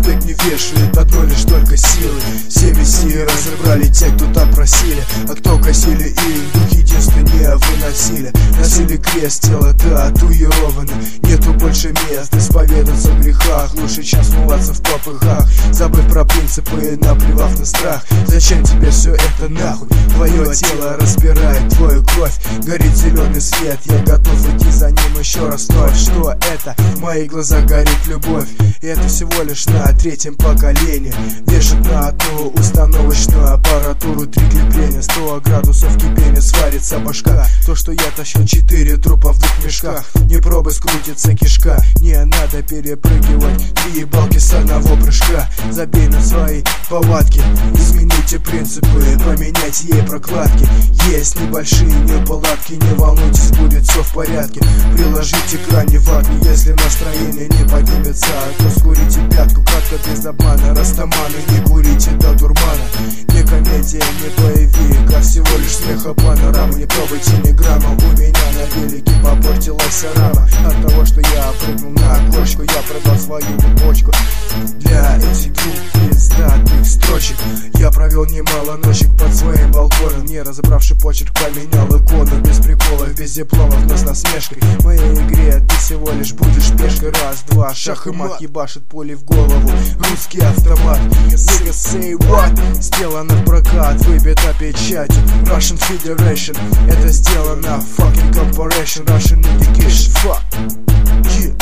Человек не вешает одной лишь только силы. Все миссии разобрали те, кто там просили, а кто косили их, дух единства не выносили. Носили крест, тело татуировано, нету больше мест исповедаться в грехах. Лучше чем смываться в попыхах, забыв про принципы и наплевав на страх. Зачем тебе все это нахуй? Твое тело распирает твою кровь, горит зеленый свет, я готов идти за ним еще раз вновь. Что это? В моих глазах горит любовь, и это всего лишь на третьем поколении. Вешают на одну установочную аппаратуру 3 крепления, 100 градусов кипения, сварится башка. То, что я тащил 4 трупа в 2 мешках, не пробуй, скрутится кишка. Не надо перепрыгивать 3 балки с одного прыжка. Забей на свои повадки, измените принципы, поменяйте ей прокладки. Есть небольшие неполадки, не волнуйтесь, будет все в порядке. Приложите крайне ватки, если настроение не поднимется, то скурите пятку. Кратко без обмана, растаманы, не курите до дурмана. Не комедия, не боевик, а всего лишь смеха панорама. Не пробуйте ни грамма, у меня на велике попортилась рама. От того, что я прыгнул на кочку, я продал свою почку. Для этих 2 пиздатых строчек я провел немало ночек под своим балконом, не разобравший почерк, поменял икону. Без приколов, без дипломов, но с насмешкой. В моей игре ты всего лишь будешь пешкой. Раз, два, шах и мат, ебашит пули в голову русский автомат. Nigga say what? Сделано в прокат, выбита печатью Russian Federation. Это сделано fucking corporation, Russian indication, fuck yeah.